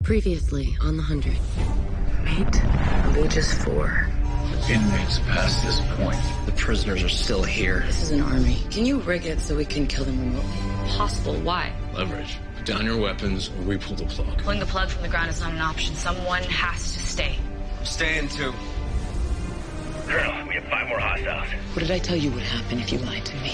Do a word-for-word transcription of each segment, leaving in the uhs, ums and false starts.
Previously on the Hundred. Meet Lugus four. Inmates past this point. The prisoners are still here. This is an army. Can you rig it so we can kill them remotely? Possible. Why? Leverage. Put down your weapons or we pull the plug. Pulling the plug from the ground is not an option. Someone has to stay. I'm staying too. Colonel, we have five more hostiles. What did I tell you would happen if you lied to me?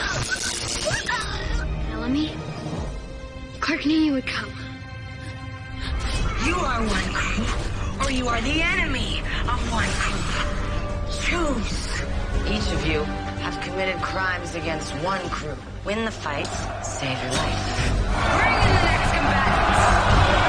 Bellamy? Clark knew you would come. You are one crew, or you are the enemy of one crew. Choose. Each of you have committed crimes against one crew. Win the fight, save your life. Bring in the next combatants!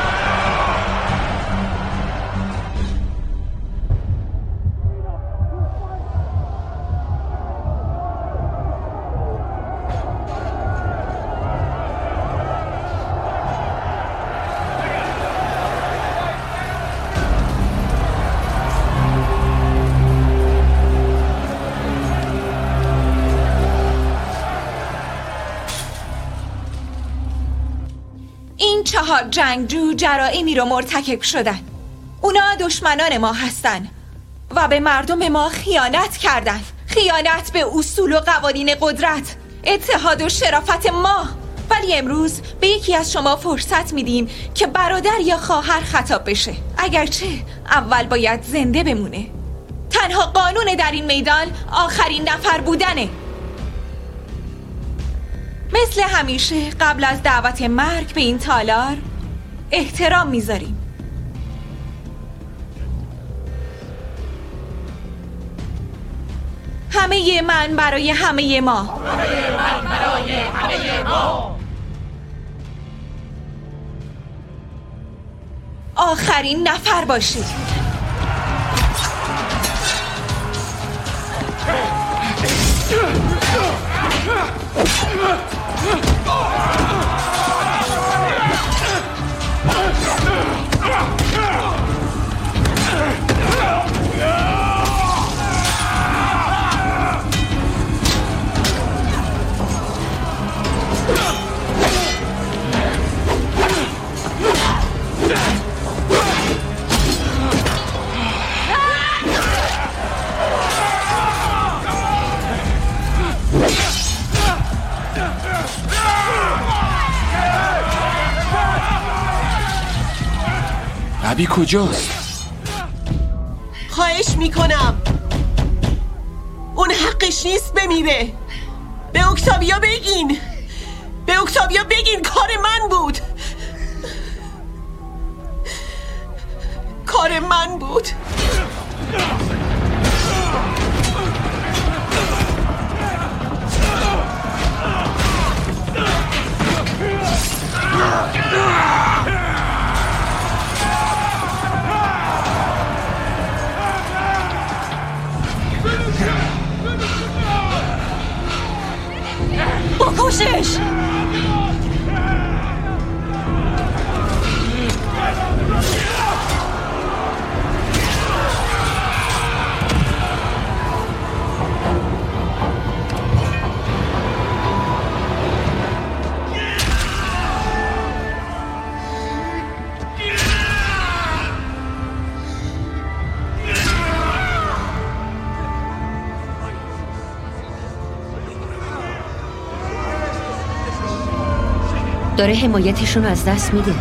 چهار جنگجو جرائمی رو مرتکب شدن. اونا دشمنان ما هستن و به مردم ما خیانت کردن. خیانت به اصول و قوانین قدرت، اتحاد و شرافت ما. ولی امروز به یکی از شما فرصت میدیم که برادر یا خواهر خطاب بشه، اگرچه اول باید زنده بمونه. تنها قانون در این میدان آخرین نفر بودنه. مثل همیشه قبل از دعوت مرگ به این تالار احترام میذاریم. همه من برای همه ما. همه من برای همه ما. آخرین نفر باشید. ابی کجاست؟ خواهش میکنم، اون حقش نیست بمیره. به اکتاویا بگین، به اکتاویا بگین کار من بود، کار من بود. بکشش! داره حمایتشون رو از دست میده.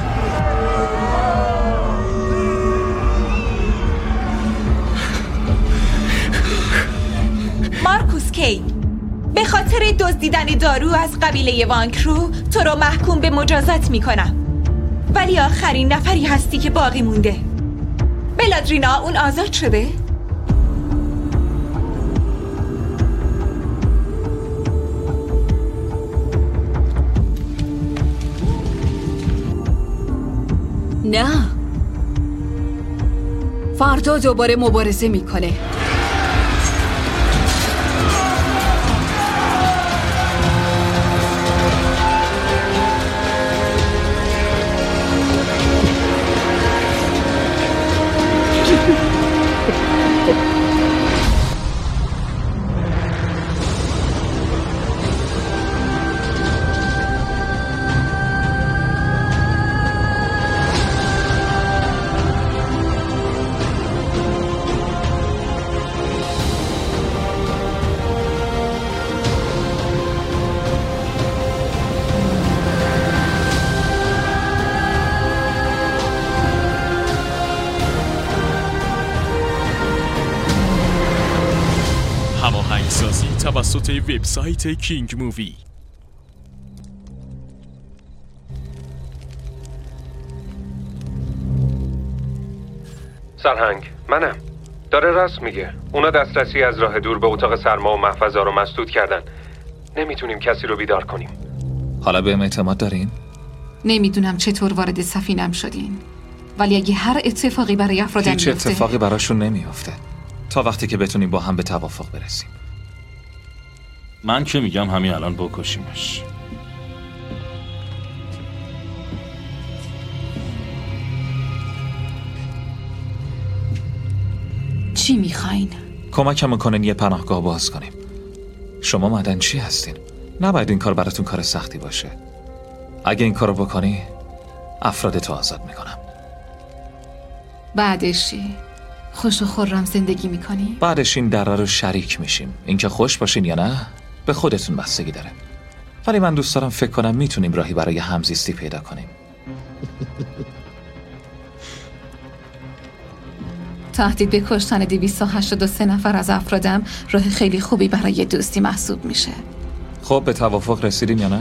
مارکوس کی، به خاطر دزدیدن دارو از قبیله وانکرو تو رو محکوم به مجازات میکنم، ولی آخرین نفری هستی که باقی مونده. بلادرینا، اون آزاد شده؟ نه، فردا دوباره مبارزه میکنه. توسط وبسایت کینگ مووی. سرهنگ منم. داره راست میگه. اونا دسترسی از راه دور به اتاق سرما و محفظه رو مسدود کردن. نمیتونیم کسی رو بیدار کنیم. حالا بهم اعتماد دارین؟ نمیدونم چطور وارد سفینم شدین، ولی اگه هر اتفاقی برای افرادم هیچ بیفته اتفاقی براشون نمیافته تا وقتی که بتونیم با هم به توافق برسیم. من که میگم همین الان بکشیمش. چی میخواین؟ کمکمون کنین یه پناهگاه باز کنیم. شما معدنچی هستین، نباید این کار براتون کار سختی باشه. اگه این کارو بکنی افرادتو آزاد میکنم. بعدش چی؟ خوش و خرم زندگی میکنی؟ بعدش این دره رو شریک میشیم. اینکه خوش باشین یا نه به خودتون بستگی داره، ولی من دوست دارم فکر کنم میتونیم راهی برای همزیستی پیدا کنیم. تهدید به کشتن دویست و هشتاد و سه نفر از افرادم راه خیلی خوبی برای دوستی محسوب میشه. خب به توافق رسیدیم یا نه؟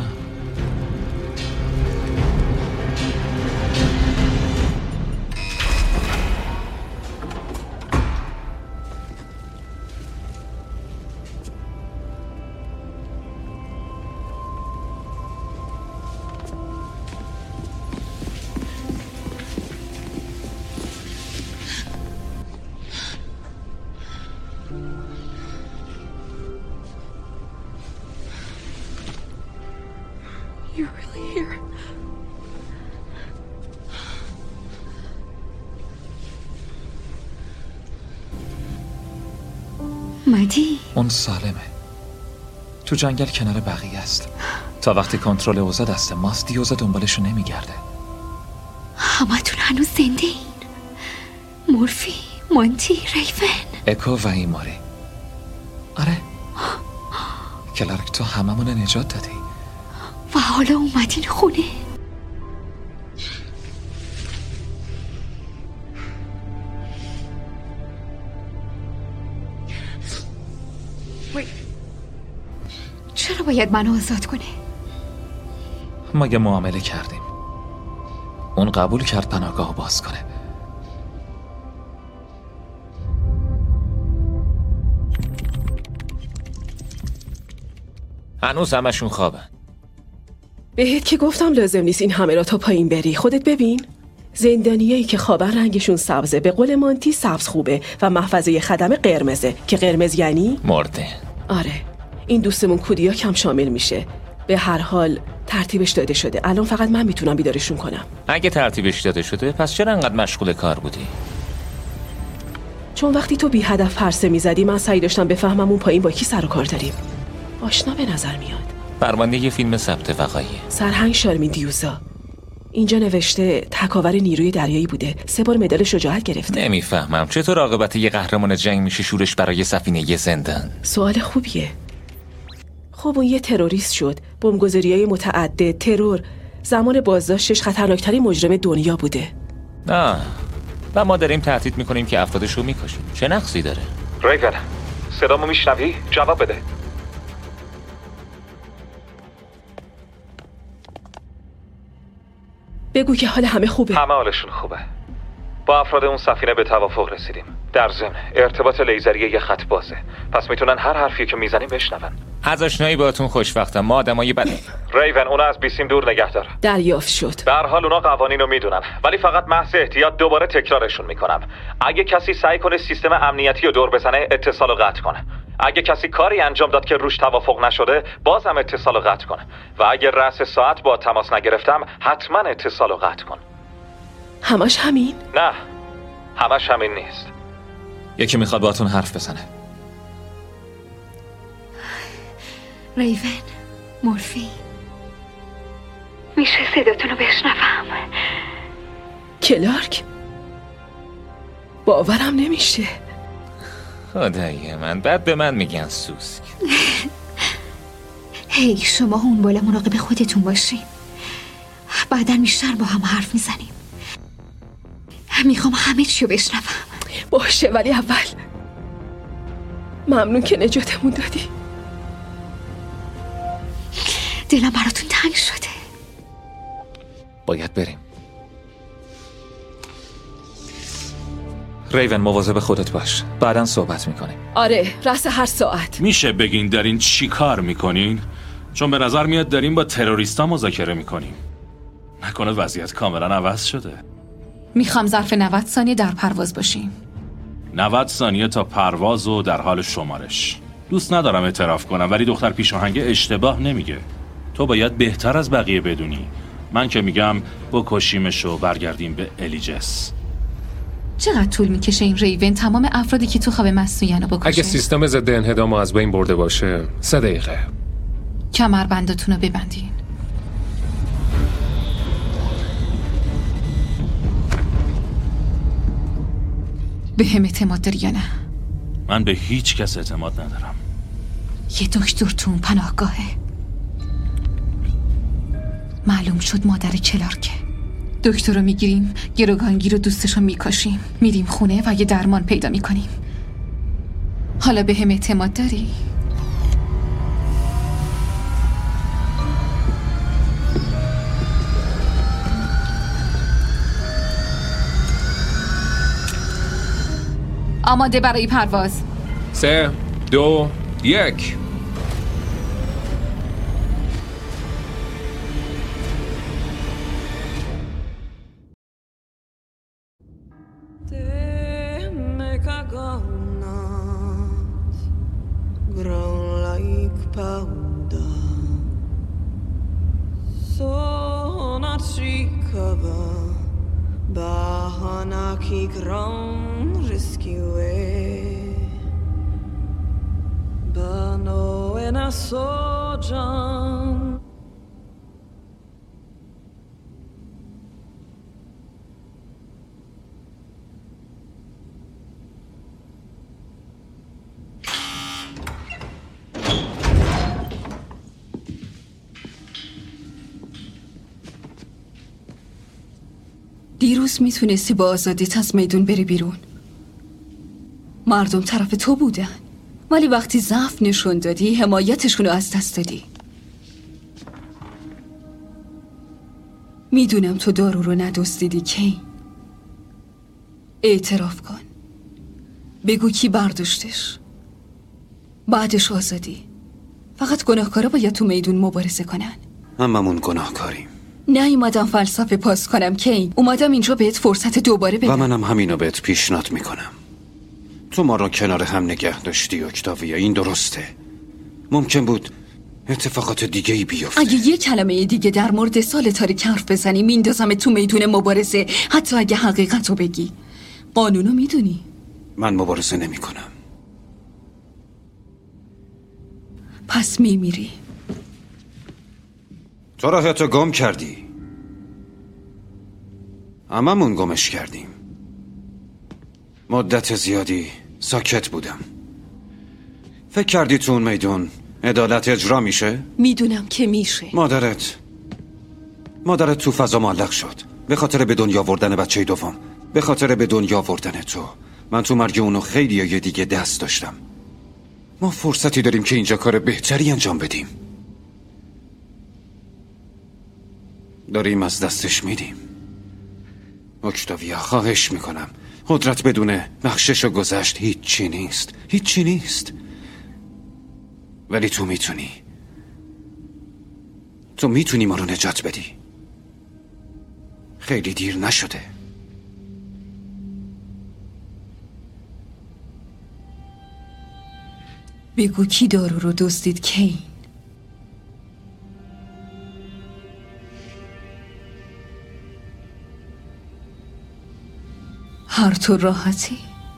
You're really here. مدی؟ اون سالمه. تو جنگل کنار بقیه است. تا وقتی کنترل اوضاع دست ماست دیوزا دنبالشو نمیگرده. همتون هنوز زنده این. مورفی، مانتی، ریون، اکو و ایماری. آره کلارک تو هممون نجات دادی و حالا اومدین خونه. چرا باید منو آزاد کنه؟ ما یه معامله کردیم. اون قبول کرد پناهگاه باز کنه. هنوز همشون خوابن. بهت که گفتم لازم نیست این همه را تا پایین بری. خودت ببین زندانیایی که خوابن رنگشون سبزه. به قول مانتی سبز خوبه و محفظه خدمه قرمزه که قرمز یعنی مرده. آره این دوستمون کودیا کم شامل میشه. به هر حال ترتیبش داده شده. الان فقط من میتونم بیدارشون کنم. اگه ترتیبش داده شده پس چرا انقدر مشغول کار بودی؟ چون وقتی تو بی هدف پرسه میزدی من سعی داشتم بفهمم اون پایین با کی سر و کار داریم. آشنا به نظر میاد. پرونده یه فیلم ثبت وقایع. سرهنگ شارمین دیوزا. اینجا نوشته تکاور نیروی دریایی بوده. سه بار مدال شجاعت گرفته. نمیفهمم چطور عاقبت یه قهرمان جنگ میشه شورش برای سفینه یه زندان. سوال خوبیه. خب اون یه تروریست شد. بمبگذاری‌های متعدد، ترور. زمان بازداشتش خطرناکترین مجرم دنیا بوده. آه و ما داریم تهدید میکنیم که افرادش رو میکشیم. چه نقصی داره؟ ریون صدامو میشنوی؟ جواب بده. بگو که حال همه خوبه. همه حالشون خوبه. با افراد اون سفینه به توافق رسیدیم. در ضمن ارتباط لیزری یه خط بازه، پس میتونن هر حرفی که میزنیم بشنون. از آشنایی باهاتون خوشوقتم. ما آدمای بد. ریون اونا از بیسیم دور نگه دار. دریافت شد. در حال اونا قوانین رو میدونن، ولی فقط محض احتیاط دوباره تکرارشون میکنم. اگه کسی سعی کنه سیستم امنیتی رو دور بزنه اتصال رو قطع کنه. اگه کسی کاری انجام داد که روش توافق نشده بازم اتصال رو قطع کنه. و اگه رأس ساعت با تماس نگرفتم حتما اتصال رو قطع کن. همش همین؟ نه همش همین نیست. یکی میخواد باهاتون حرف بزنه. ریون، مورفی، میشه صداتون رو بشنوم؟ کلارک؟ باورم نمیشه. خدای من بعد به من میگن سوسک. هی شما اون بالا مراقب خودتون باشین. بعدن بیشتر با هم حرف میزنیم. میخوام همه چی رو بشنوم. باشه ولی اول ممنون که نجاتمون دادی. دلم براتون تنگ شده. باید بریم. ریون مواظب خودت باش. بعداً صحبت میکنیم. آره، رأس هر ساعت. میشه بگین دارین چی کار میکنین؟ چون به نظر میاد دارین با تروریستا مذاکره میکنیم. نکنه وضعیت کاملا عوض شده. میخوام ظرف نود ثانیه در پرواز باشیم. نود ثانیه تا پرواز و در حال شمارش. دوست ندارم اعتراف کنم ولی دختر پیشاهنگ اشتباه نمیگه. تو باید بهتر از بقیه بدونی. من که میگم بکشیمش و برگردیم به الیجس. چقدر طول میکشه این ریون تمام افرادی که تو خواب مصنوعی رو بکشه؟ اگه سیستم ضد انهدام از بین برده باشه سه دقیقه. کمربندتون رو ببندین. به هم اعتماد داری یا نه؟ من به هیچ کس اعتماد ندارم. یه دکتر تو اون پناهگاهه. معلوم شد مادر کلارکه. دکتر رو میگیریم، گروگانگیر رو دوستش رو میکاشیم، میریم خونه و یه درمان پیدا میکنیم. حالا به هم اعتماد داری؟ آماده برای پرواز. سه دو یک. دیروز میتونستی با آزادیت از میدون بری بیرون. مردم طرف تو بودن ولی وقتی ضعف نشون دادی حمایتشون رو از دست دادی. میدونم تو دارو رو ندزدیدی کین. اعتراف کن. بگو کی برداشتش. بعدش آزادی. فقط گناهکارا باید تو میدون مبارزه کنن. هممون گناهکاریم. نیومدم فلسفه پاس کنم کین. اومدم اینجا بهت فرصت دوباره بدم. و منم همینو بهت پیشنهاد میکنم. تو ما را کنار هم نگه داشتی اکتاویا. این درسته. ممکن بود اتفاقات دیگه ای بیفته. اگه یه کلمه دیگه در مورد سال تاریک حرف بزنی میندازم تو میدون مبارزه. حتی اگه حقیقتو بگی. قانونو میدونی. من مبارزه نمی کنم. پس میمیری. تو راهتو گم کردی. هممون گمش کردیم. مدت زیادی ساکت بودم. فکر کردی تو اون میدون عدالت اجرا میشه؟ میدونم که میشه. مادرت مادرت تو فضا معلق شد به خاطر به دنیا آوردن بچه دوم. به خاطر به دنیا آوردن تو. من تو مرگ اونو خیلی یه دیگه دست داشتم. ما فرصتی داریم که اینجا کار بهتری انجام بدیم. داریم از دستش میدیم. اکتاویا خواهش میکنم. قدرت بدون بخشش و گذشت هیچی نیست. هیچی نیست. ولی تو میتونی. تو میتونی ما رو نجات بدی. خیلی دیر نشده. بگو کی دارو رو دزدید کین؟ هر تو راحتی؟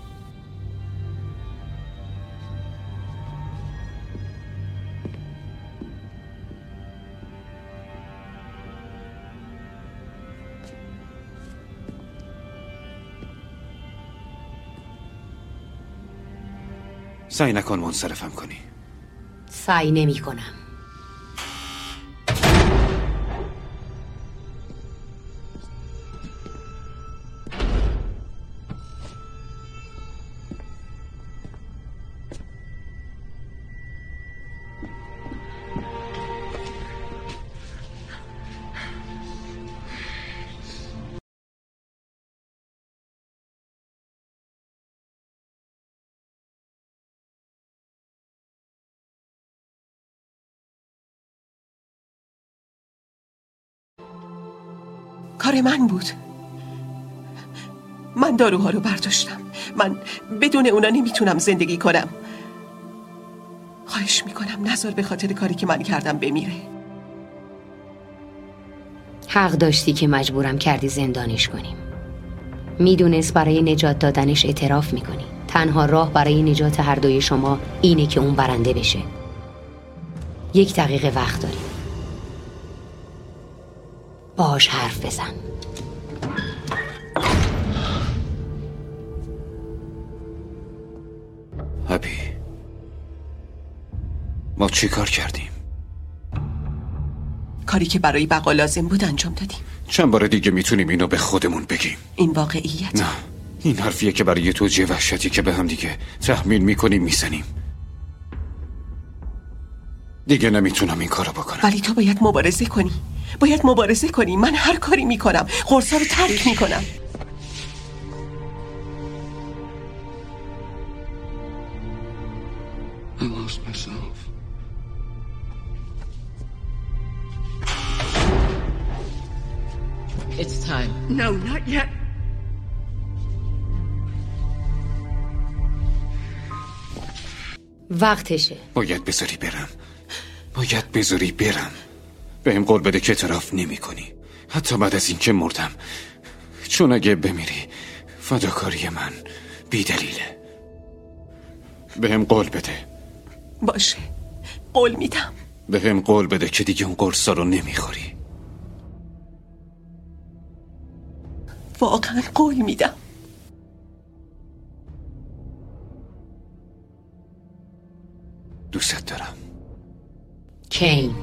سعی نکن منصرفم کنی. سعی نمی کنم. کار من بود. من داروها رو برداشتم. من بدون اونا نمیتونم زندگی کنم. خواهش میکنم نذار به خاطر کاری که من کردم بمیره. حق داشتی که مجبورم کردی زندانش کنیم. میدونست برای نجات دادنش اعتراف میکنی. تنها راه برای نجات هر دوی شما اینه که اون برنده بشه. یک دقیقه وقت داریم. باهاش حرف بزن. ابی، ما چی کار کردیم؟ کاری که برای بقا لازم بود انجام دادیم. چند بار دیگه میتونیم اینو به خودمون بگیم؟ این واقعیت. نه، این حرفیه که برای توجیه وحشتی که به هم دیگه تحمیل میکنیم میزنیم. دیگه نمیتونم این کارو بکنم. ولی تو باید مبارزه کنی. باید مبارزه کنی. من هر کاری میکنم. قرصا رو ترک میکنم. I lost myself. It's time. No, not yet. وقتشه. باید بذاری برم. باید بذاری برم. بهم قول بده که اعتراف نمی کنی. حتی بعد از این که مردم. چون اگه بمیری فداکاری من بی دلیله. بهم قول بده. باشه، قول میدم. بهم قول بده که دیگه اون قرصا رو نمیخوری. واقعا قول میدم. دوست دارم. کین.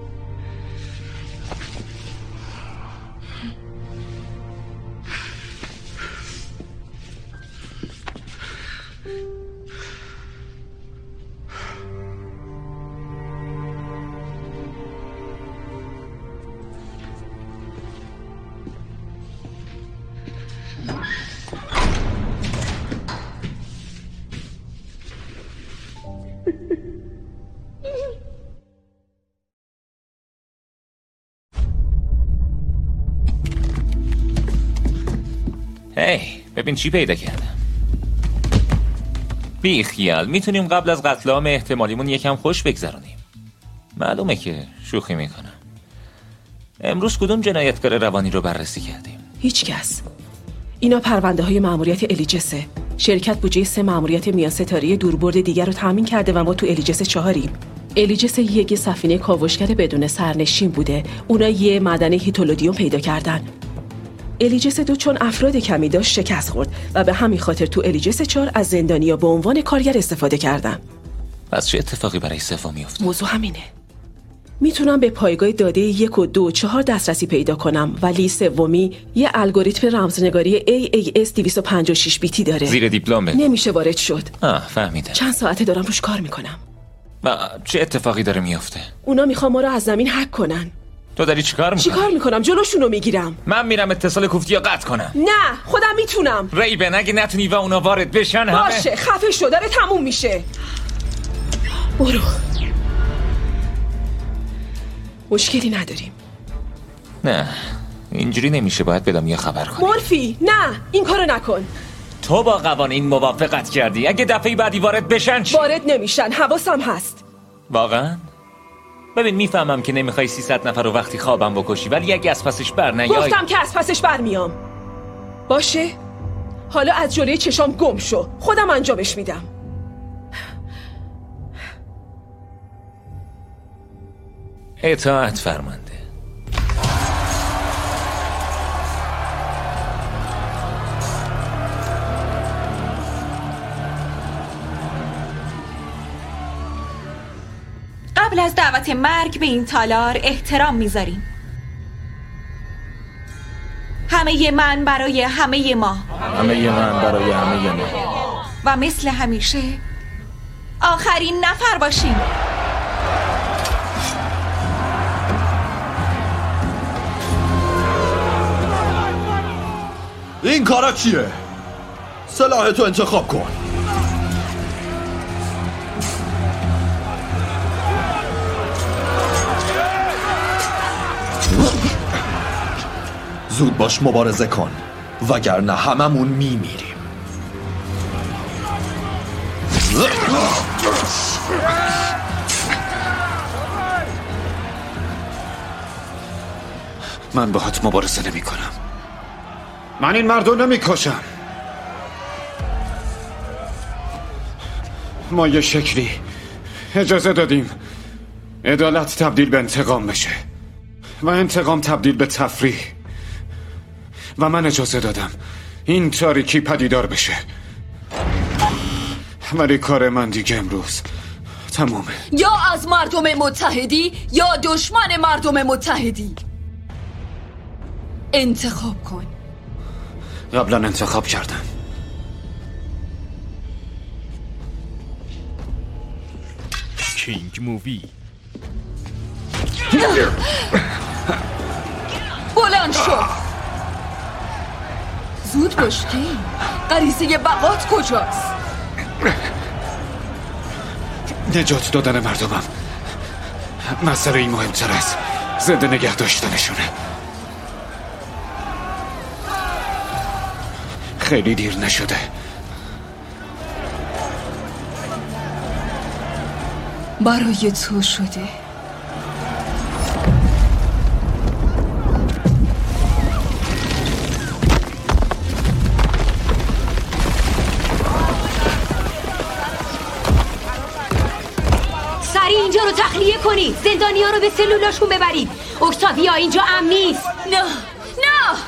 هی ببین چی پیدا کردم. بی خیال میتونیم قبل از قتل عام احتمالیمون یکم خوش بگذرونیم. معلومه که شوخی میکنم. امروز کدوم جنایتکار روانی رو بررسی کردیم؟ هیچ کس. اینا پرونده های مأموریت الیجسه. شرکت بودجه سه مأموریت میان ستاره دوربرد دیگر رو تامین کرده و ما تو الیجس چهاریم. الیجس یک سفینه کاوشگر بدون سرنشین بوده. اونا یه معدن هیتولودیوم پیدا کردن. الیجس دو چون افراد کمی داشت شکست خورد و به همین خاطر تو الیجس چهار از زندانیا به عنوان کارگر استفاده کردن. پس چه اتفاقی برای سوم میفته؟ موضوع همینه. میتونم به پایگاه داده یک و دو و چهار دسترسی پیدا کنم، ولی سومی یه الگوریتم رمزنگاری ای ای اس دویست و پنجاه و شش بیتی داره. زیر دیپلم بده. نمیشه وارد شد. آه فهمیدم. چند ساعته دارم روش کار میکنم. و چه اتفاقی داره میفته؟ اونا میخوان ما رو از زمین هک کنن. تو داری چیکار میکنی؟ چیکار میکنم؟ جلوشونو میگیرم. من میرم اتصال کوفتی رو قطع کنم. نه، خودم میتونم. ریبن اگه نتونی و اونا وارد بشن همه باشه، خفه شو، داره تموم میشه. برو. مشکلی نداریم. نه اینجوری نمیشه، باید بدم یه خبر کنی. مورفی نه، این کارو نکن. تو با قوانین موافقت کردی، اگه دفعه بعدی وارد بشن چی؟ وارد نمیشن، حواسم هست. واقعا؟ ببین میفهمم که نمیخوای سیصد نفر رو وقتی خوابم بکشی، ولی اگه از پسش بر نیای. گفتم که از پسش بر میام. باشه؟ حالا از جلوی چشام گم شو، خودم انجامش میدم. اطاعت فرمانده. قبل از دعوت مرگ به این تالار احترام میذاریم. همه من برای همه ما. همه من برای همه ما. و مثل همیشه آخرین نفر باشیم. این کارا چیه؟ سلاح تو انتخاب کن. زود باش مبارزه کن وگرنه هممون میمیریم. من باهات مبارزه نمی کنم. من این مردو نمی کشم. ما یه شکلی اجازه دادیم عدالت تبدیل به انتقام بشه و انتقام تبدیل به تفریح و من اجازه دادم این تاریکی پدیدار بشه. ولی کار من دیگه امروز تمومه. یا از مردم متحدی یا دشمن مردم متحدی. انتخاب کن. قبلا انتخاب کردم. کینگ مووی. بلند شو. زود باش که غریزه بقات کجاست؟ نجات دادن مردمم مسئله این مهمتر از زنده نگه داشتنشونه. خیلی دیر نشده. برای تو شده. سریع اینجا رو تخلیه کنید. زندانی ها رو به سلولاشون ببرید. اکتاویا اینجا امن نیست. نه نه.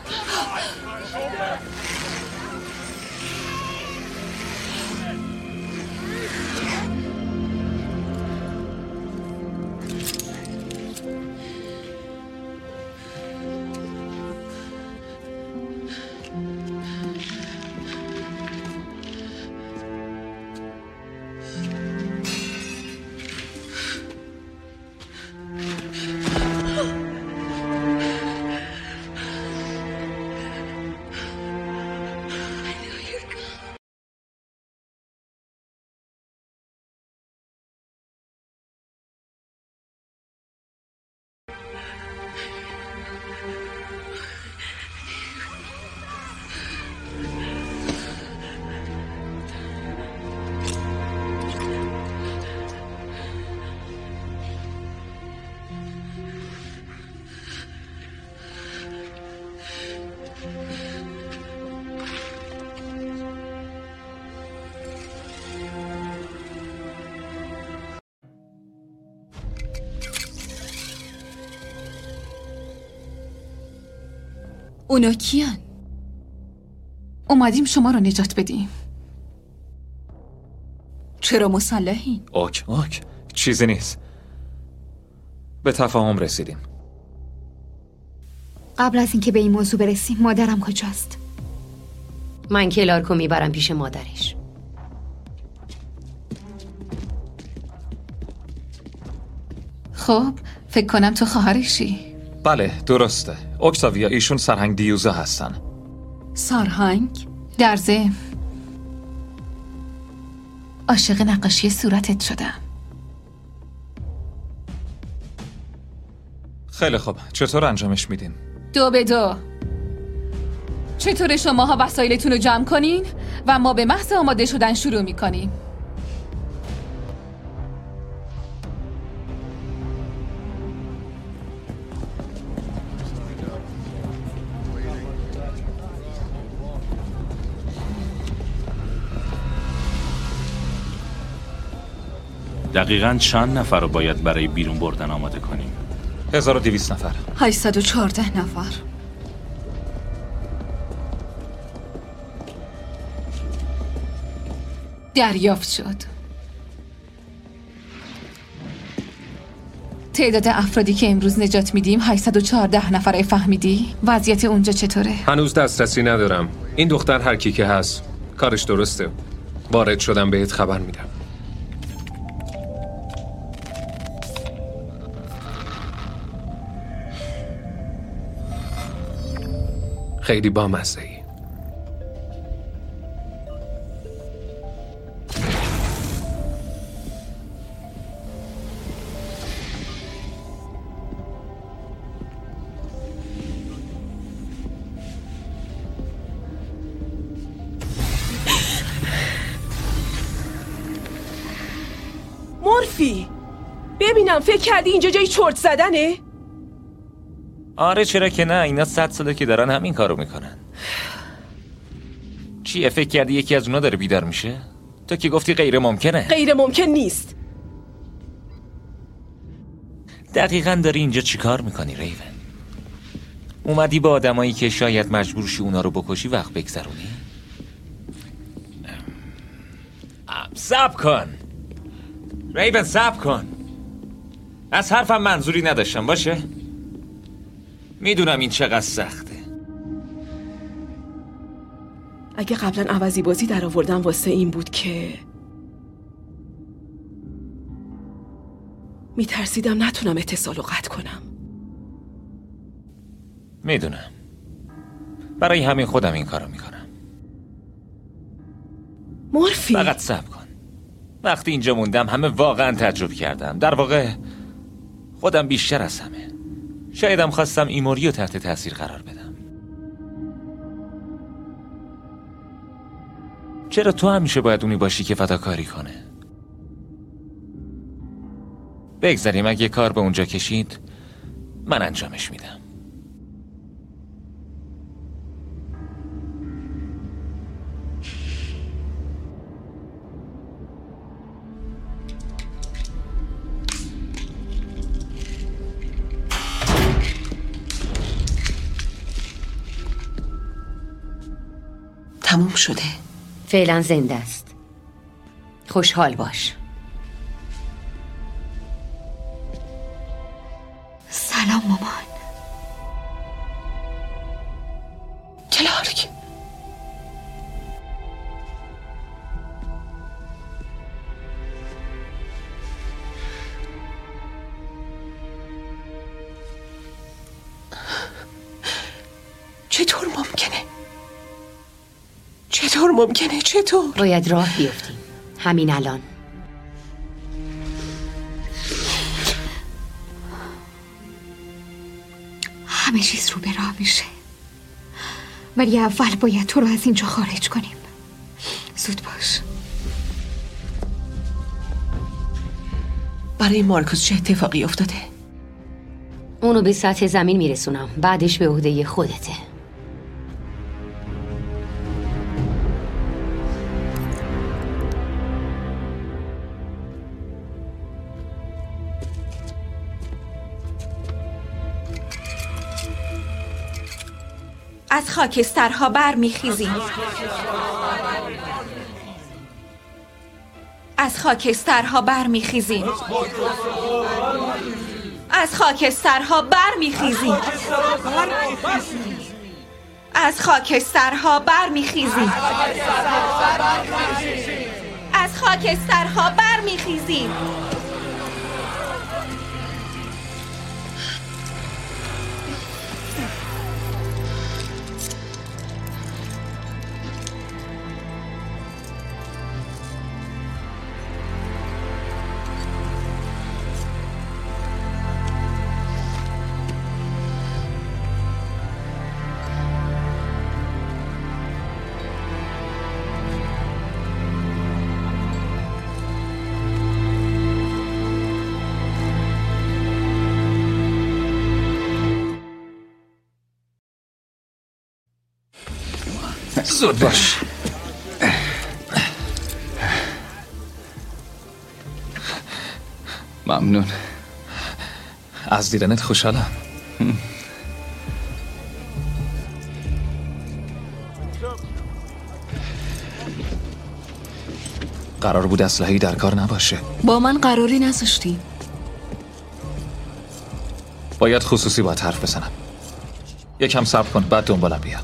اونا کیان؟ اومدیم شما رو نجات بدیم. چرا مسلحین؟ اوک اوک چیزی نیست. به تفاهم رسیدیم. قبل از اینکه به این موضوع برسیم مادرم کجاست؟ من کلارکو میبرم پیش مادرش. خب فکر کنم تو خواهرشی. بله درسته. اکتاویا ایشون سرهنگ دیوزا هستن. سرهنگ؟ در ضمن عاشق نقاشی صورتت شدم. خیلی خوب چطور انجامش میدین؟ دو به دو. چطور شماها وسایلتون رو جمع کنین و ما به محض آماده شدن شروع میکنیم. دقیقاً چند نفر رو باید برای بیرون بردن آماده کنیم؟ هزار و دویست نفر. هشتصد و چهارده نفر. دریافت شد. تعداد افرادی که امروز نجات میدیم هشتصد و چهارده نفره. فهمیدی؟ وضعیت اونجا چطوره؟ هنوز دسترسی ندارم. این دختر هر کی که هست کارش درسته. وارد شدم بهت خبر میدم. خیلی بامزه‌ای. مورفی ببینم فکر کردی اینجا جای چرت زدنه؟ آره چرا که نه، اینا صد ساله که دارن همین کارو میکنن. چیه فکر کردی یکی از اونا داره بیدار میشه؟ تو که گفتی غیر ممکنه. غیر ممکن نیست. دقیقاً داری اینجا چی کار میکنی ریون؟ اومدی با آدمایی که شاید مجبور شی اونا رو بکشی وقت بگذرونی؟ صبر کن ریون، صبر کن. از حرفم منظوری نداشتم باشه؟ میدونم این چقدر سخته. اگه قبلا عوضی بازی در آوردم واسه این بود که میترسیدم نتونم اتصال رو قطع کنم. میدونم، برای همین خودم این کارو میکنم. مورفی فقط صبر کن. وقتی اینجا موندم همه واقعا تجربه کردم. در واقع خودم بیشتر از همه. شایدم خواستم ایموری رو تحت تاثیر قرار بدم. چرا تو همیشه باید اونی باشی که فداکاری کنه؟ بگذاریم اگه کار به اونجا کشید من انجامش میدم. تموم شده. فعلا زنده است. خوشحال باش. سلام مامان. کلارک. چطور ممکنه؟ چطور ممکنه؟ چطور؟ باید راه بیفتیم همین الان. همه چیز رو به راه میشه، ولی اول باید تو رو از اینجا خارج کنیم. زود باش. برای مارکوس چه اتفاقی افتاده؟ اونو به سطح زمین میرسونم، بعدش به عهده خودته. از خاکسترها بر میخیزیم. از خاکسترها بر میخیزیم. از خاکسترها بر میخیزیم. از خاکسترها بر میخیزیم. از خاکسترها بر میخیزیم. زود باش. ممنون. از دیدنت خوشحالم. قرار بود اسلحه‌ای در کار نباشه. با من قراری نذاشتی. باید خصوصی باید حرف بزنم. یکم صبر کن بعد دنبالم بیا.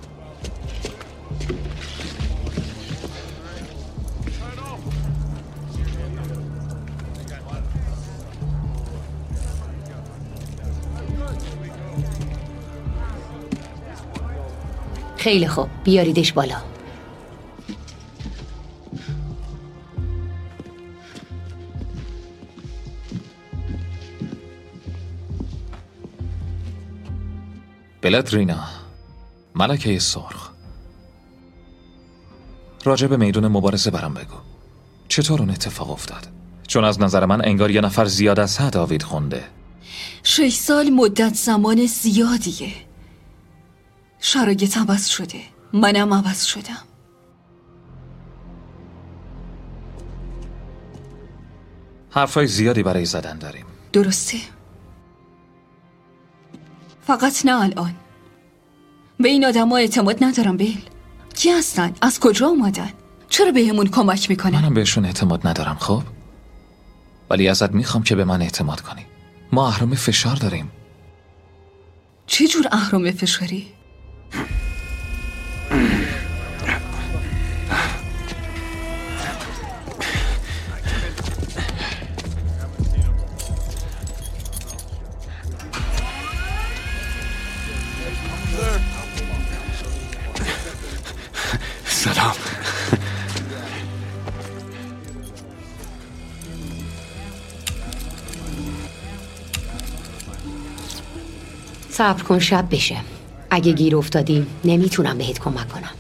خیلی خوب، بیاریدش بالا. بلادرینا، ملکه سرخ، راجع به میدون مبارزه برام بگو. چطور اون اتفاق افتاد؟ چون از نظر من انگار یه نفر زیاد از حد آوید خونده. شش سال مدت زمان زیادیه. شرایط عوض شده، منم عوض شدم. حرفای زیادی برای زدن داریم. درسته، فقط نه الان. به این آدم ها اعتماد ندارم. بیل کی هستن؟ از کجا اومدن؟ چرا به همون کمک میکنن؟ منم بهشون اعتماد ندارم. خب ولی ازت میخوام که به من اعتماد کنی. ما اهرم فشار داریم. چه جور اهرم فشاری؟ سلام. صبر کن شب بشه. اگه گیر افتادی نمیتونم بهت کمک کنم.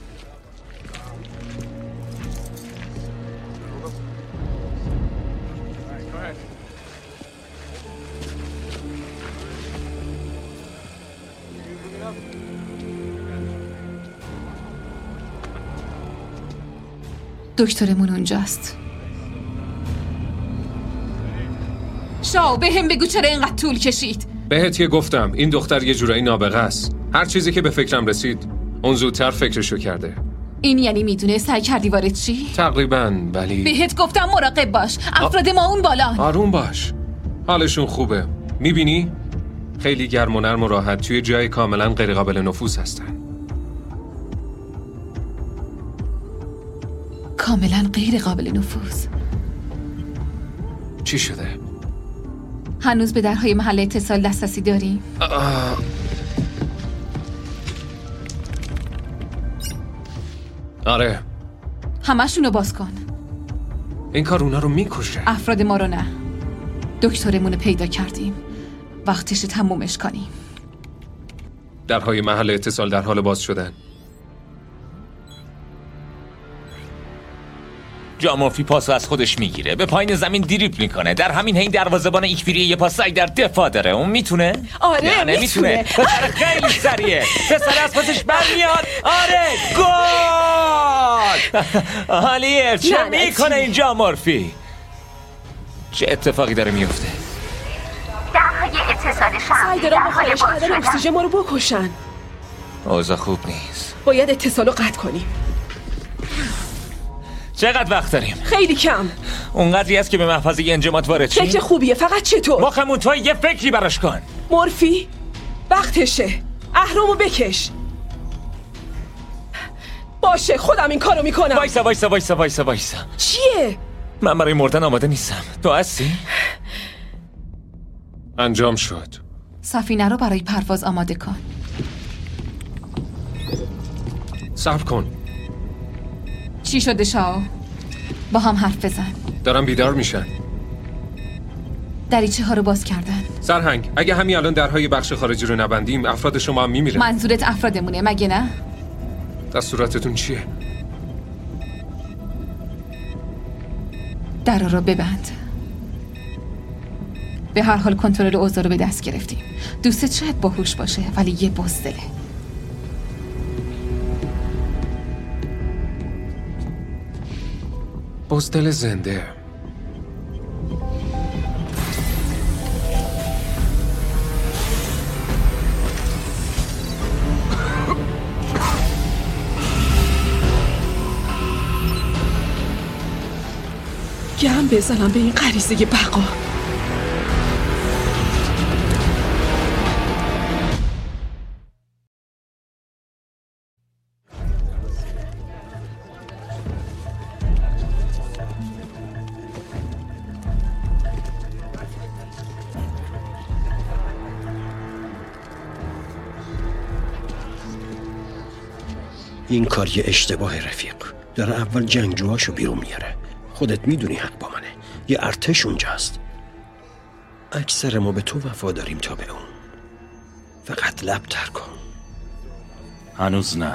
دکترمون اونجاست. شاو به هم بگو چرا اینقدر طول کشید. بهت که گفتم این دختر یه جورایی نابغه است. هر چیزی که به فکرم رسید اون زودتر فکرشو کرده. این یعنی میدونه سعی کردی وارد چی؟ تقریباً. ولی بهت گفتم مراقب باش. افراد ما اون بالا. آروم باش. حالشون خوبه. میبینی؟ خیلی گرم و نرم و راحت توی جای کاملا غیر قابل نفوذ هستن. کاملا غیر قابل نفوذ. چی شده؟ هنوز به درهای محل اتصال دسترسی داریم؟ آه. آره. همشونو باز کن. این کار اونا رو میکشه. افراد ما رو نه. دکترمونو پیدا کردیم. وقتش تمومش کنیم. درهای محل اتصال در حال باز شدن. جامورفی پاسو از خودش میگیره، به پایین زمین دریبل میکنه. در همین حین دروازه‌بان ایکفیری یه پاس در دفاع داره. اون میتونه؟ آره نه میتونه. پسر خیلی سریعه. پسر از خودش برمیاد. آره گل. عالیه. چه میکنه این جامورفی؟ چه اتفاقی داره میفته؟ درهای اتصال شب سعی دارم با خواهش کردن اکسیژن ما رو بکشن. اوضاع خوب نیست. باید اتصال رو قطع کنیم. چقدر وقت داریم؟ خیلی کم. اونقدری است که به محفظه انجمات وارد شیم. فکر خوبیه، فقط چطور؟ مخمون تو یه فکری براش کن. مورفی وقتشه. اهرمو بکش. باشه خودم این کارو میکنم. وایسا وایسا وایسا وایسا وایسا. چیه؟ من برای مردن آماده نیستم. تو هستی؟ انجام شد. سفینه رو برای پرواز آماده کن. صبر کن. چی شده شاو؟ با هم حرف بزن. دارم بیدار میشن. دریچه ها رو باز کردن. سرهنگ اگه همین الان درهای بخش خارجی رو نبندیم افراد شما هم میمیرن. منظورت افرادمونه مگه نه؟ دستوراتتون چیه؟ درها رو ببند. به هر حال کنترل اوضاع رو به دست گرفتیم. دوستت شاید باهوش باشه ولی یه بزدله. بزدل زنده. گم بزنم به این غریزه بقا. این کار یه اشتباه رفیق. داره اول جنگجوهاشو بیرون میاره. خودت میدونی حق با منه. یه ارتش اونجاست. اکثر ما به تو وفا داریم تا به اون. فقط لب تر کن. هنوز نه.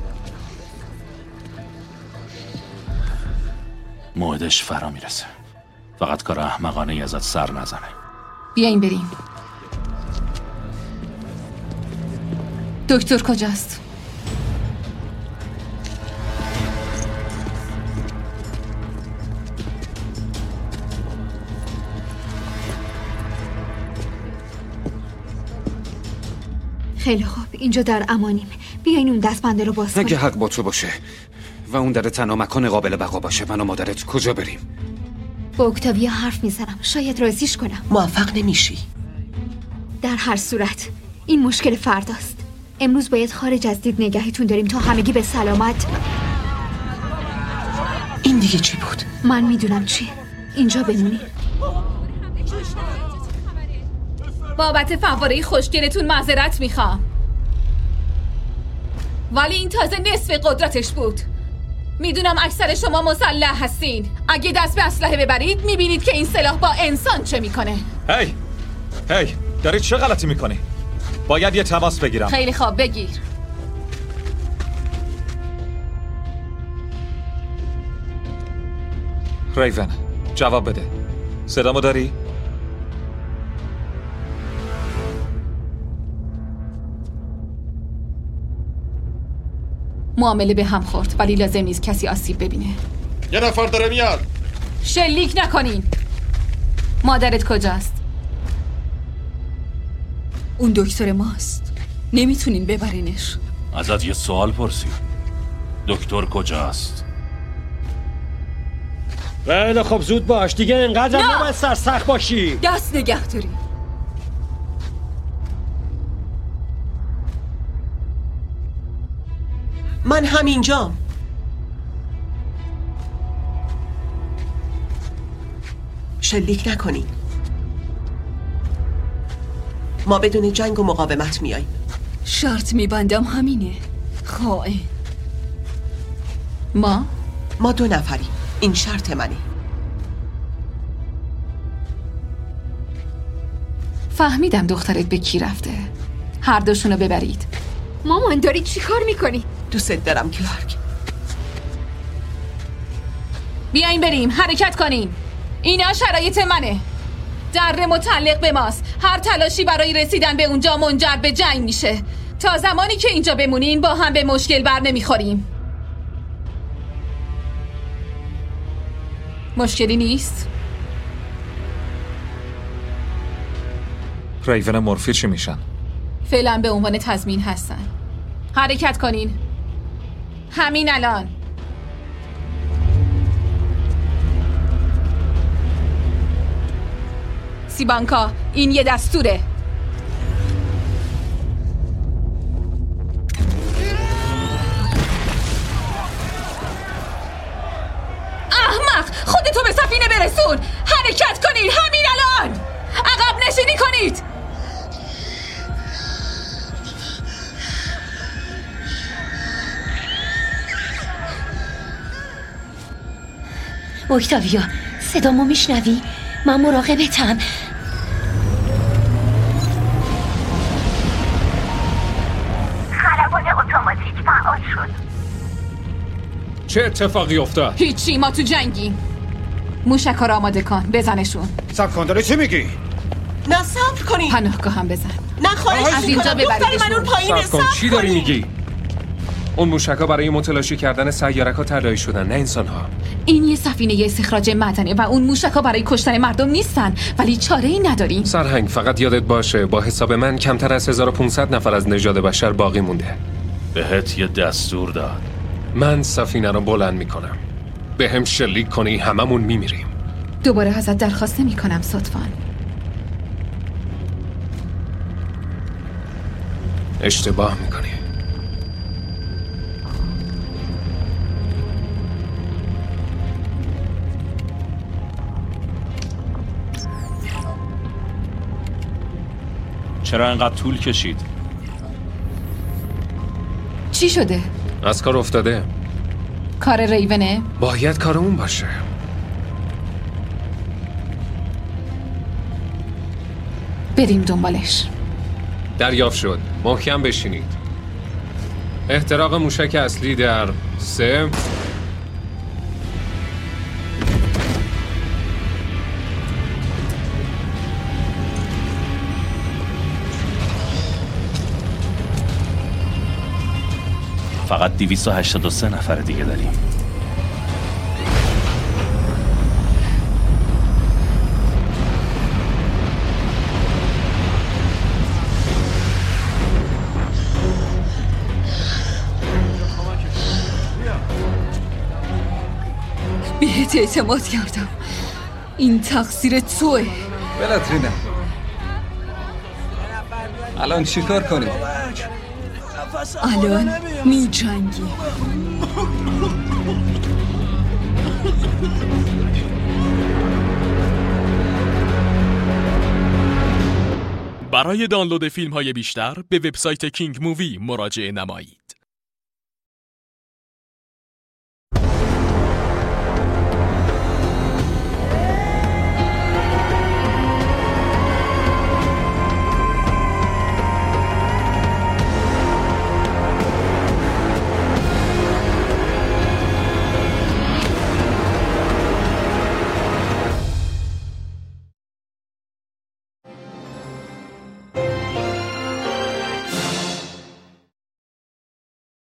موعدش فرا میرسه. فقط کار احمقانه ای ازت سر نزنه. بیاین بریم. دکتر کجاست؟ خیلی خوب، اینجا در امانیم. بیاین اون دستبنده رو باز کنیم. اگه حق با تو باشه و اون در تنها مکان قابل بقا باشه، من و مادرت کجا بریم؟ با اکتاویا حرف میزنم، شاید راضیش کنم. موفق نمیشی. در هر صورت این مشکل فرداست. امروز باید خارج از دید نگهتون داریم تا همگی به سلامت. این دیگه چی بود؟ من میدونم چیه. اینجا بمونی. بابت فواره خوشگلتون معذرت میخوام، ولی این تازه نصف قدرتش بود. میدونم اکثر شما مسلح هستین. اگه دست به اسلحه ببرید میبینید که این سلاح با انسان چه میکنه. هی هی دارید چه غلطی میکنی؟ باید یه تماس بگیرم. خیلی خوب، بگیر. ریون جواب بده. صدامو داری؟ معامله به هم خورد، ولی لازم نیست کسی آسیب ببینه. یه نفر داره میاد. شلیک نکنین. مادرت کجاست؟ اون دکتر ماست، نمیتونین ببرینش. ازت یه سوال پرسید. دکتر کجاست؟ بله خب زود باش دیگه، اینقدر هم نباید سرسخت باشی. دست نگه داری. من همینجام. شلیک نکنین. ما بدون جنگ و مقاومت میاییم. شرط میبندم همینه. خائن. ما؟ ما دو نفریم. این شرط منه. فهمیدم دخترت به کی رفته. هر دوشونو ببرید. مامان داری چی کار میکنی؟ دوست دارم کلارک. بیاین بریم، حرکت کنیم. اینا شرایط منه. در متعلق به ماست. هر تلاشی برای رسیدن به اونجا منجر به جنگ میشه. تا زمانی که اینجا بمونین با هم به مشکل بر نمیخوریم. مشکلی نیست؟ ریون مورفی چی میشن؟ فعلا به عنوان تضمین هستن. حرکت کنین همین الان. سیبانکا این یه دستوره. احمق، خودتو به سفینه برسون. حرکت کنین همین الان. عقب نشینی کنید. اکتاویا صدامو میشنوی؟ من مراقبتم. خلبان اتوماتیک فعال شد. چه اتفاقی افتاد؟ هیچی، ما تو جنگیم. موشکا رو آماده کن، بزنشون. صبر کن، داری چی میگی؟ نه صبر کنی. پناهگاه هم بزن. نه خواهش از اینجا ببریدشون. من اون پایینه. صبر کن، چی داری میگی؟ اون موشکا برای متلاشی کردن سیاره‌ها طراحی شدن، نه انسان‌ها. این یه سفینه استخراج معدنه و اون موشکا برای کشتن مردم نیستن، ولی چاره‌ای نداریم. سرهنگ فقط یادت باشه با حساب من کمتر از هزار و پانصد نفر از نژاد بشر باقی مونده. بهت یه دستور داد. من سفینه رو بلند میکنم. به هم شلیک کنی هممون میمیریم. دوباره ازت درخواست نمی کنم صدفان. اشتباه میکنی. چرا انقدر طول کشید؟ چی شده؟ از کار افتاده. کار ریونه؟ باید کار اون باشه. بریم دنبالش. دریافت شد. محکم بشینید. احتراق موشک اصلی در سه فقط دویست و هشتاد و سه نفر دیگه داریم. بهت اعتماد کردم. این تقصیر توه. بلاترینا الان چی کار کنیم؟ الان می جنگی. برای دانلود فیلم های بیشتر به وبسایت کینگ مووی مراجعه نمایید.